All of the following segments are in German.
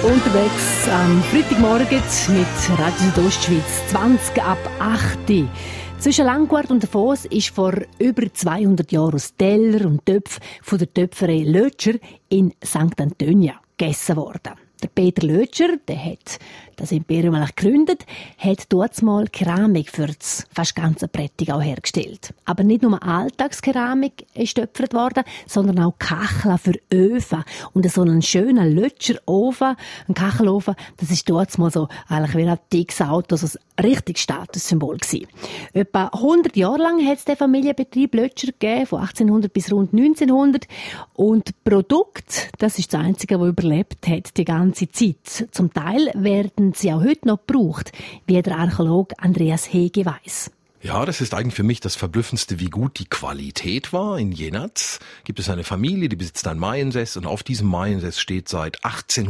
Unterwegs am Freitagmorgen mit Radio Südostschweiz, 20 ab 8. Zwischen Langquart und Davos ist vor über 200 Jahren aus Teller und Töpfen von der Töpferei Lötscher in St. Antonia gegessen worden. Der Peter Lötscher, der hat das Imperium gegründet, hat dort mal Keramik für das fast ganze Prättigau hergestellt. Aber nicht nur Alltagskeramik ist getöpfert worden, sondern auch Kacheln für Öfen. Und so einen schönen Lötscherofen, ein Kachelofen, das ist dort mal so eigentlich wie ein dickes Auto, so ein richtiges Statussymbol gewesen. Etwa 100 Jahre lang hat es den Familienbetrieb Lötscher gegeben, von 1800 bis rund 1900. Und das Produkt, das ist das einzige, das überlebt hat, die ganze Zeit. Zum Teil werden sie auch heute noch gebraucht, wie der Archäologe Andreas Hege weiss. Ja, das ist eigentlich für mich das Verblüffendste, wie gut die Qualität war. In Jenatz gibt es eine Familie, die besitzt ein Maiensäß und auf diesem Maiensäß steht seit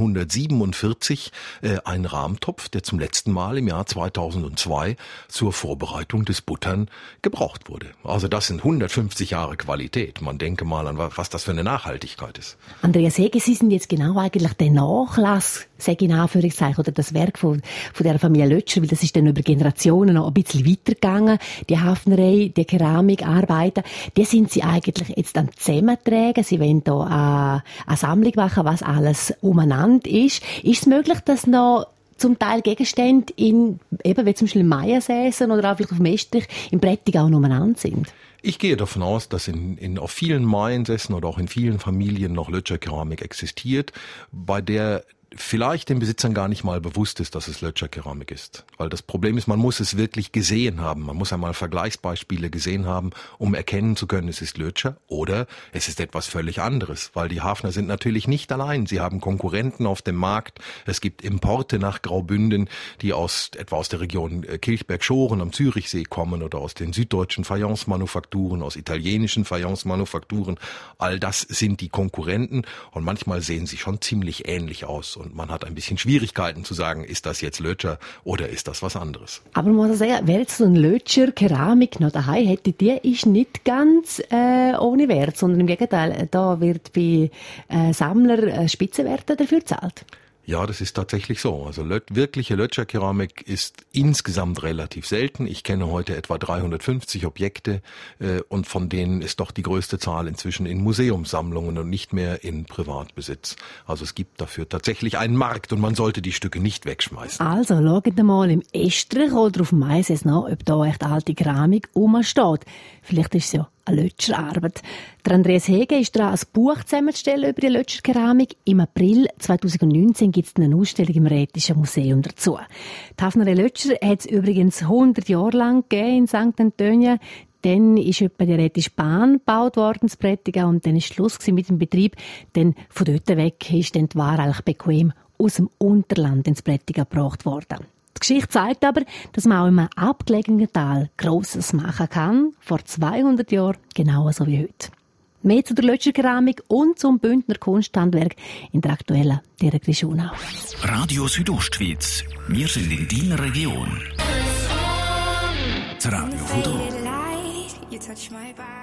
1847 ein Rahmtopf, der zum letzten Mal im Jahr 2002 zur Vorbereitung des Buttern gebraucht wurde. Also das sind 150 Jahre Qualität. Man denke mal an, was das für eine Nachhaltigkeit ist. Andreas Hege, Sie sind jetzt genau eigentlich der Nachlass, sage ich in Anführungszeichen, oder das Werk von der Familie Lötscher, weil das ist dann über Generationen noch ein bisschen weitergegangen. Die Hafnerei, die Keramikarbeiten, die sind Sie eigentlich jetzt am Zusammentragen. Sie wollen da eine Sammlung machen, was alles umeinander ist. Ist es möglich, dass noch zum Teil Gegenstände eben wie zum Beispiel im Maiensäßen oder auch vielleicht auf dem Estrich im Prättigau noch umeinander sind? Ich gehe davon aus, dass auf vielen Maiensäßen oder auch in vielen Familien noch Lötscherkeramik existiert, bei der vielleicht den Besitzern gar nicht mal bewusst ist, dass es Lötscherkeramik ist. Weil das Problem ist, man muss es wirklich gesehen haben. Man muss einmal Vergleichsbeispiele gesehen haben, um erkennen zu können, es ist Lötscher oder es ist etwas völlig anderes. Weil die Hafner sind natürlich nicht allein. Sie haben Konkurrenten auf dem Markt. Es gibt Importe nach Graubünden, die etwa aus der Region Kilchberg-Schoren am Zürichsee kommen oder aus den süddeutschen Fayencemanufakturen, aus italienischen Fayencemanufakturen. All das sind die Konkurrenten und manchmal sehen sie schon ziemlich ähnlich aus. Und man hat ein bisschen Schwierigkeiten zu sagen, ist das jetzt Lötscher oder ist das was anderes. Aber man muss sagen, wer jetzt so ein Lötscher Keramik noch daheim hätte, die ist nicht ganz ohne Wert, sondern im Gegenteil, da wird bei Sammlern Spitzenwerte dafür gezahlt. Ja, das ist tatsächlich so. Also wirkliche Lötscherkeramik ist insgesamt relativ selten. Ich kenne heute etwa 350 Objekte und von denen ist doch die größte Zahl inzwischen in Museumssammlungen und nicht mehr in Privatbesitz. Also es gibt dafür tatsächlich einen Markt und man sollte die Stücke nicht wegschmeißen. Also schaut mal im Estrich oder auf dem Maises nach, ob da echt alte Keramik rumsteht. Vielleicht ist es ja eine Lötscherarbeit. Der Andreas Hege ist dran, ein Buch zusammenzustellen über die Lötscherkeramik. Im April 2019 gibt es eine Ausstellung im Rätischen Museum dazu. Die Hafnerei Lötscher hat es übrigens 100 Jahre lang gegeben in St. Antonia. Dann ist etwa die Rätische Bahn gebaut worden, das Prättigau, und dann ist Schluss mit dem Betrieb. Denn von dort weg ist dann die Ware eigentlich bequem aus dem Unterland ins Prättigau gebracht worden. Die Geschichte zeigt aber, dass man auch in einem abgelegenen Tal Grosses machen kann, vor 200 Jahren genauso wie heute. Mehr zu der Lötscherkeramik und zum Bündner Kunsthandwerk in der aktuellen Direkt Schunau. Radio Südostschweiz, wir sind in deiner Region. Das Radio von hier.